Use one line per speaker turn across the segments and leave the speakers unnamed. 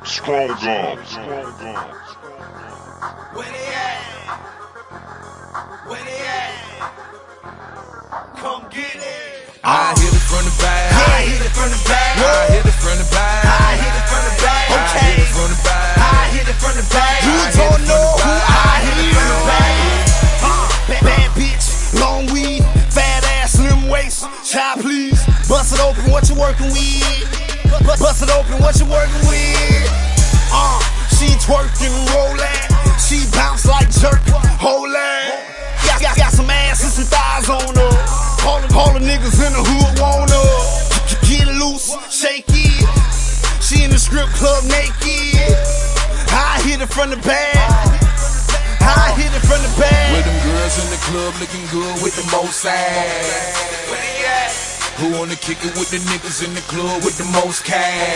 Strong guns.
Where they at? Where they at? Come get it.
I hit it from the back.
I hit it from the back.
I hit it from the back.
I hit it from the back.
I hit it from the back.
I hit it from the back.
You don't know who
I hit it from the back.
Bad bitch, long weed, fat ass, slim waist. Child, please, bust it open, what you working with? Bust it open, what you working with? She twerking, rollin', she bounce like jerk, hold that. Got some ass and some thighs on her. All the niggas in the hood want her. Get loose, shake it. She in the strip club naked. I hit it from the back. I hit it from the back.
With them girls in the club looking good with the most ass.
Where they at?
Who wanna kick it with the niggas in the club with the most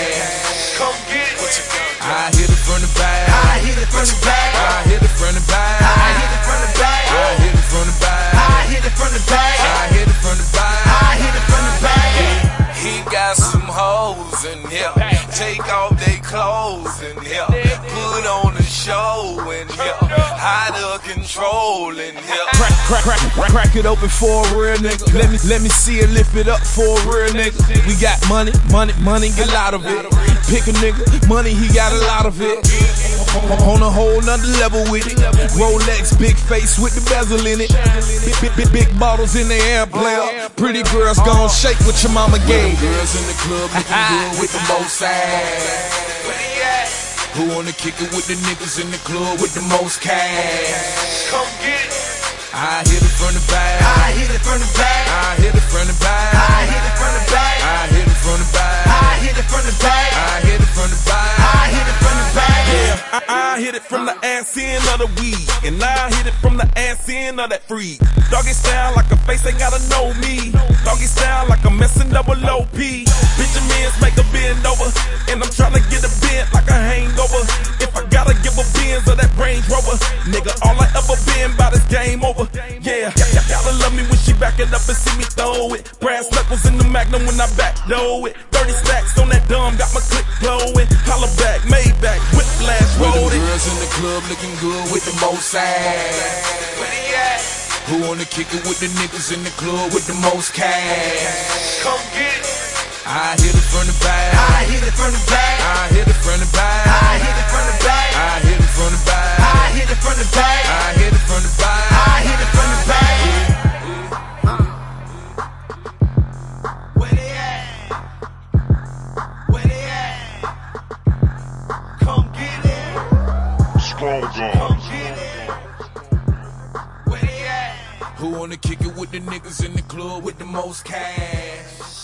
cash?
Come get it. What you got?
I hit it from the back.
I hit it from the back.
I hit it from the back.
I hit it from the back.
I hit it from the back.
I hit it from the back.
I hit it from the back.
I hit it from the back.
He got some hoes in here. Take off their clothes in here. Put on a show in here. Out of control in here.
Crack it open for a real nigga. Let me see it, lift it up for a real nigga. We got money, get a lot of it. Pick a nigga, money, he got a lot of it. On a whole nother level with it. Rolex, big face with the bezel in it. Big bottles in the air, player. Pretty girls gon' shake what your mama gave.
Girls in the club looking good with the most ass.
Where they at?
Who wanna kick it with the niggas in the club with the most cash?
Come get it.
I hit it from the back.
I hit it from the back.
I hit it from the back.
I hit it from the back.
I hit it from the back.
I hit it from the back.
I hit it from the back.
I hit it from the back.
I hit it from the ass end of the weed, and I hit it from the ass end of that freak. Doggy style like a face ain't gotta know me. Doggy style like I'm messing double OP. Benjamins make a bend over, and I'm tryna get a bent like a hangover. If I gotta give a Benz or that Range Rover, nigga, all I ever been about is game over. Yeah, gotta love me when she back it up and see me throw it. Brass knuckles in the Magnum when I back door it. 30 stacks on that dumb, got my click glowing. Holla back, Maybach, whiplash, roll it.
Girls in the club looking good with the most ass.
Where they at?
Who wanna kick it with the niggas in the club with the most cash?
Come get it.
I hit it from the back.
I hit it from the back.
I hit it from the back.
I hit it from the back.
I hit it from the back.
I hit it from the back.
I hit it from the back.
I hit it from the back. Where they at? Where they at? Come get it.
Strong
Come
guns.
get it. Where they at?
Who wanna kick it with the niggas in the club with the most cash?